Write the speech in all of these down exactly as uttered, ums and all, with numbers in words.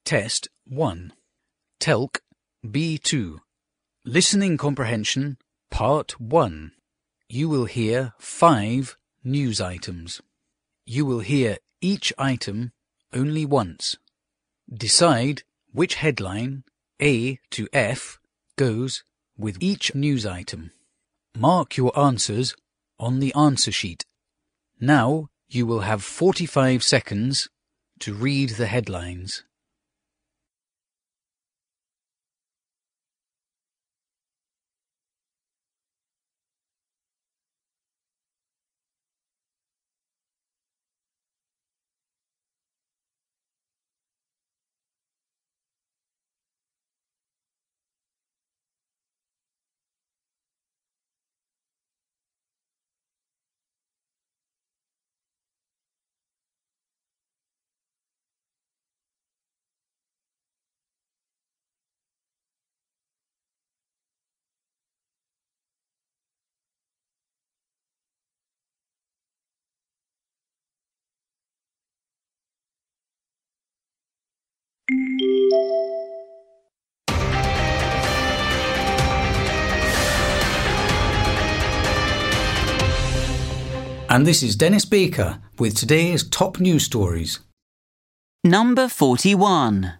Test one. Telc B two. Listening Comprehension Part one. You will hear five news items. You will hear each item only once. Decide which headline, A to F, goes with each news item. Mark your answers on the answer sheet. Now you will have forty-five seconds to read the headlines. And this is Dennis Baker with today's top news stories. Number forty-one.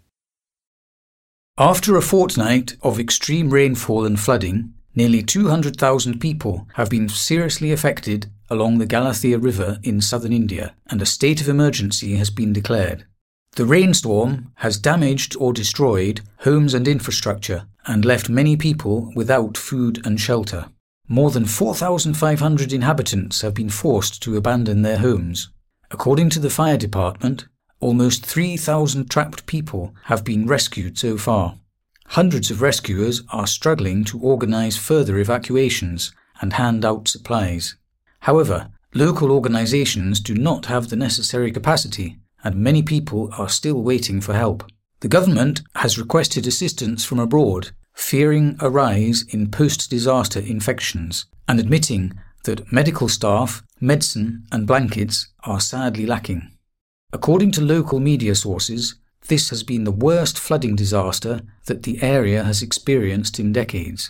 After a fortnight of extreme rainfall and flooding, nearly two hundred thousand people have been seriously affected along the Galathea River in southern India, and a state of emergency has been declared. The rainstorm has damaged or destroyed homes and infrastructure and left many people without food and shelter. More than four thousand five hundred inhabitants have been forced to abandon their homes. According to the fire department, almost three thousand trapped people have been rescued so far. Hundreds of rescuers are struggling to organise further evacuations and hand out supplies. However, local organisations do not have the necessary capacity, and many people are still waiting for help. The government has requested assistance from abroad, fearing a rise in post-disaster infections, and admitting that medical staff, medicine and blankets are sadly lacking. According to local media sources, this has been the worst flooding disaster that the area has experienced in decades.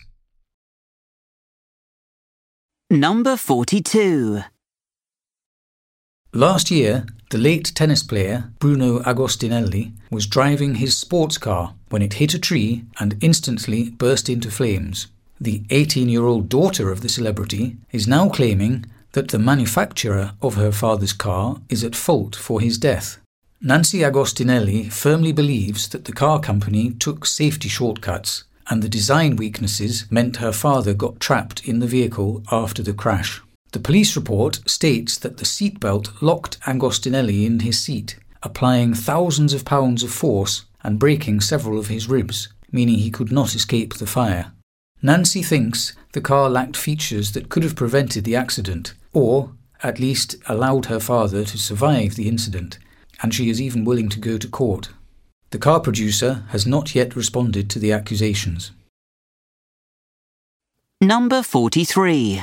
Number forty-two. Last year, the late tennis player Bruno Agostinelli was driving his sports car when it hit a tree and instantly burst into flames. The eighteen-year-old daughter of the celebrity is now claiming that the manufacturer of her father's car is at fault for his death. Nancy Agostinelli firmly believes that the car company took safety shortcuts and the design weaknesses meant her father got trapped in the vehicle after the crash. The police report states that the seatbelt locked Agostinelli in his seat, applying thousands of pounds of force and breaking several of his ribs, meaning he could not escape the fire. Nancy thinks the car lacked features that could have prevented the accident, or at least allowed her father to survive the incident, and she is even willing to go to court. The car producer has not yet responded to the accusations. Number forty-three.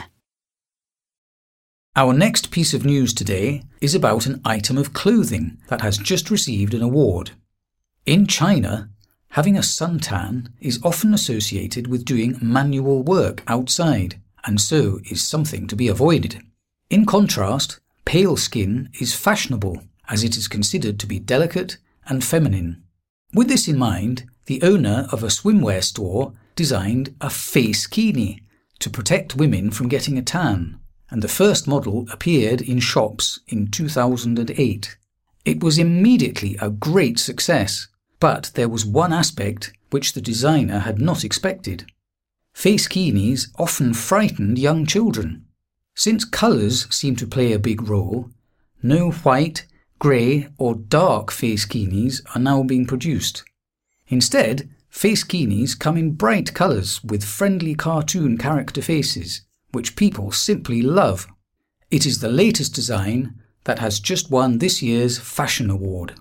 Our next piece of news today is about an item of clothing that has just received an award. In China, having a suntan is often associated with doing manual work outside, and so is something to be avoided. In contrast, pale skin is fashionable, as it is considered to be delicate and feminine. With this in mind, the owner of a swimwear store designed a face kini to protect women from getting a tan, and the first model appeared in shops in two thousand eight. It was immediately a great success, but there was one aspect which the designer had not expected. Face kinis often frightened young children. Since colours seem to play a big role, no white, grey or dark face kinis are now being produced. Instead, face kinis come in bright colours with friendly cartoon character faces, which people simply love. It is the latest design that has just won this year's Fashion Award.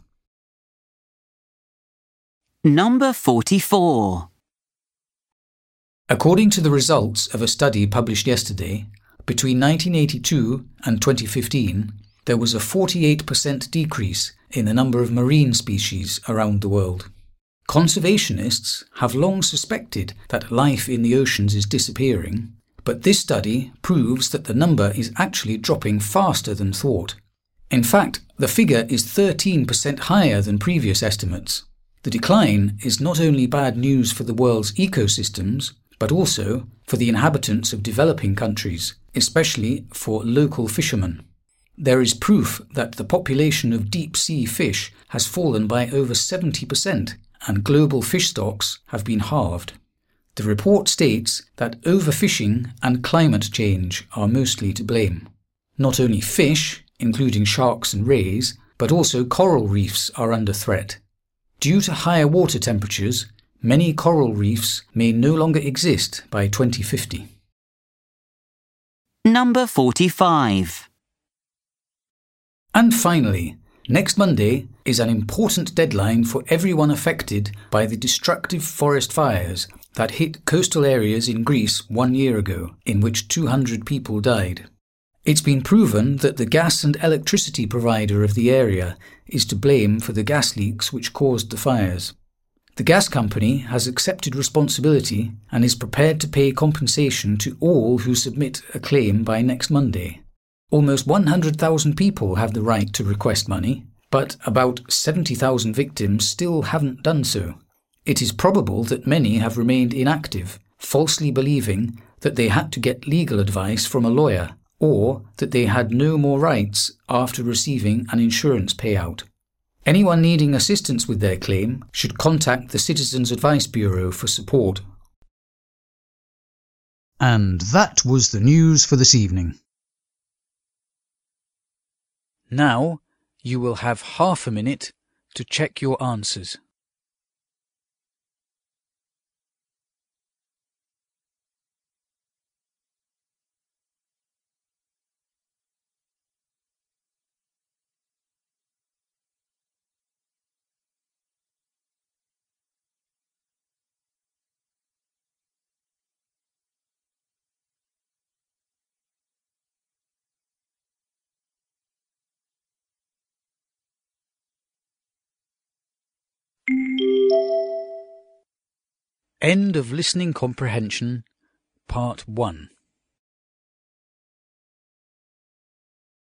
Number forty-four. According to the results of a study published yesterday, between nineteen eighty-two and twenty fifteen, there was a forty-eight percent decrease in the number of marine species around the world. Conservationists have long suspected that life in the oceans is disappearing, but this study proves that the number is actually dropping faster than thought. In fact, the figure is thirteen percent higher than previous estimates. The decline is not only bad news for the world's ecosystems, but also for the inhabitants of developing countries, especially for local fishermen. There is proof that the population of deep-sea fish has fallen by over seventy percent, and global fish stocks have been halved. The report states that overfishing and climate change are mostly to blame. Not only fish, including sharks and rays, but also coral reefs are under threat. Due to higher water temperatures, many coral reefs may no longer exist by twenty fifty. Number forty-five. And finally, next Monday is an important deadline for everyone affected by the destructive forest fires that hit coastal areas in Greece one year ago, in which two hundred people died. It's been proven that the gas and electricity provider of the area is to blame for the gas leaks which caused the fires. The gas company has accepted responsibility and is prepared to pay compensation to all who submit a claim by next Monday. Almost one hundred thousand people have the right to request money, but about seventy thousand victims still haven't done so. It is probable that many have remained inactive, falsely believing that they had to get legal advice from a lawyer, or that they had no more rights after receiving an insurance payout. Anyone needing assistance with their claim should contact the Citizens Advice Bureau for support. And that was the news for this evening. Now you will have half a minute to check your answers. End of Listening Comprehension, Part one.